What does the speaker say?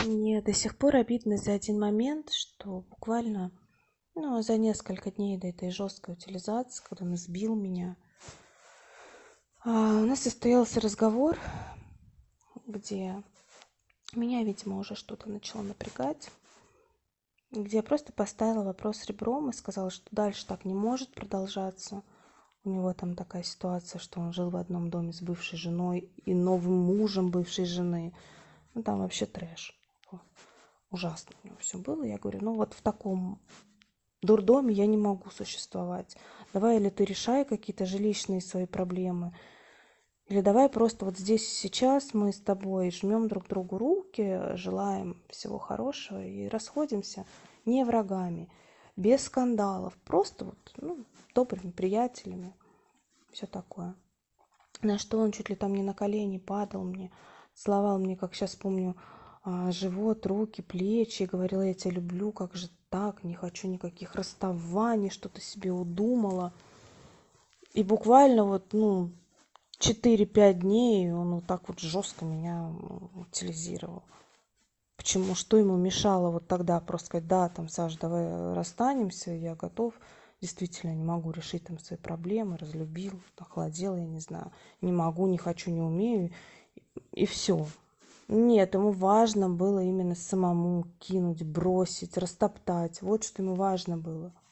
Мне до сих пор обидно за один момент, что буквально, за несколько дней до этой жесткой утилизации, когда он избил меня, у нас состоялся разговор, где меня, видимо, уже что-то начало напрягать, где я просто поставила вопрос ребром и сказала, что дальше так не может продолжаться. У него там такая ситуация, что он жил в одном доме с бывшей женой и новым мужем бывшей жены. Ну, там вообще трэш. Ужасно у него все было. Я говорю, вот в таком дурдоме я не могу существовать. Давай или ты решай какие-то жилищные свои проблемы, или давай просто вот здесь и сейчас мы с тобой жмем друг другу руки, желаем всего хорошего и расходимся не врагами, без скандалов, просто добрыми приятелями, все такое. На что он чуть ли там не на колени падал мне, целовал мне, как сейчас помню, живот, руки, плечи, и говорил, я тебя люблю, как же так, не хочу никаких расставаний, что ты себе удумала. И буквально 4-5 дней он вот так вот жестко меня утилизировал. Почему? Что ему мешало вот тогда просто сказать, да, там, Саш, давай расстанемся, я готов. Действительно, не могу решить там свои проблемы, разлюбил, охладел, я не знаю. Не могу, не хочу, не умею. И все. Нет, ему важно было именно самому кинуть, бросить, растоптать. Вот что ему важно было.